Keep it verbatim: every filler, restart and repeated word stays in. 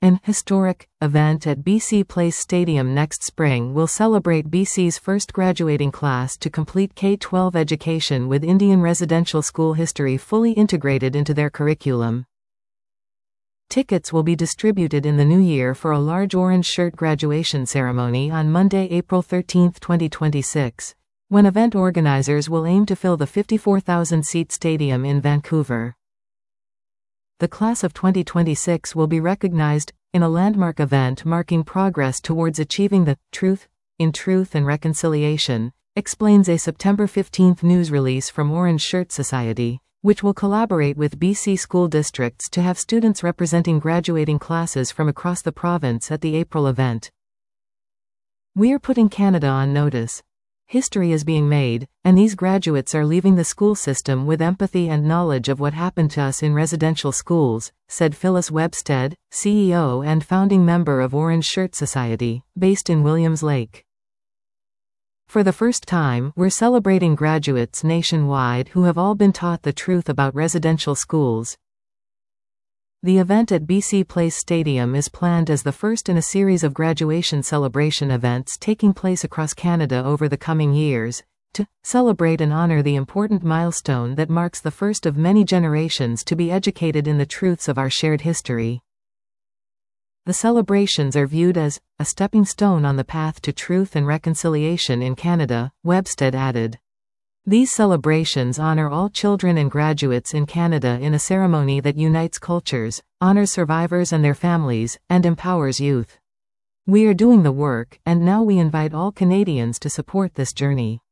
An historic event at B C Place Stadium next spring will celebrate B C's first graduating class to complete K twelve education with Indian residential school history fully integrated into their curriculum. Tickets will be distributed in the new year for a large orange shirt graduation ceremony on Monday, April thirteenth, twenty twenty-six, when event organizers will aim to fill the fifty-four thousand seat stadium in Vancouver. The class of twenty twenty-six will be recognized in a landmark event marking progress towards achieving the truth in Truth and Reconciliation, explains a September fifteenth news release from Orange Shirt Society, which will collaborate with B C school districts to have students representing graduating classes from across the province at the April event. "We're putting Canada on notice. History is being made, and these graduates are leaving the school system with empathy and knowledge of what happened to us in residential schools," said Phyllis Webstead, C E O and founding member of Orange Shirt Society, based in Williams Lake. "For the first time, we're celebrating graduates nationwide who have all been taught the truth about residential schools." The event at B C Place Stadium is planned as the first in a series of graduation celebration events taking place across Canada over the coming years, to celebrate and honor the important milestone that marks the first of many generations to be educated in the truths of our shared history. The celebrations are viewed as a stepping stone on the path to truth and reconciliation in Canada, Webstead added. These celebrations honor all children and graduates in Canada in a ceremony that unites cultures, honors survivors and their families, and empowers youth. We are doing the work, and now we invite all Canadians to support this journey.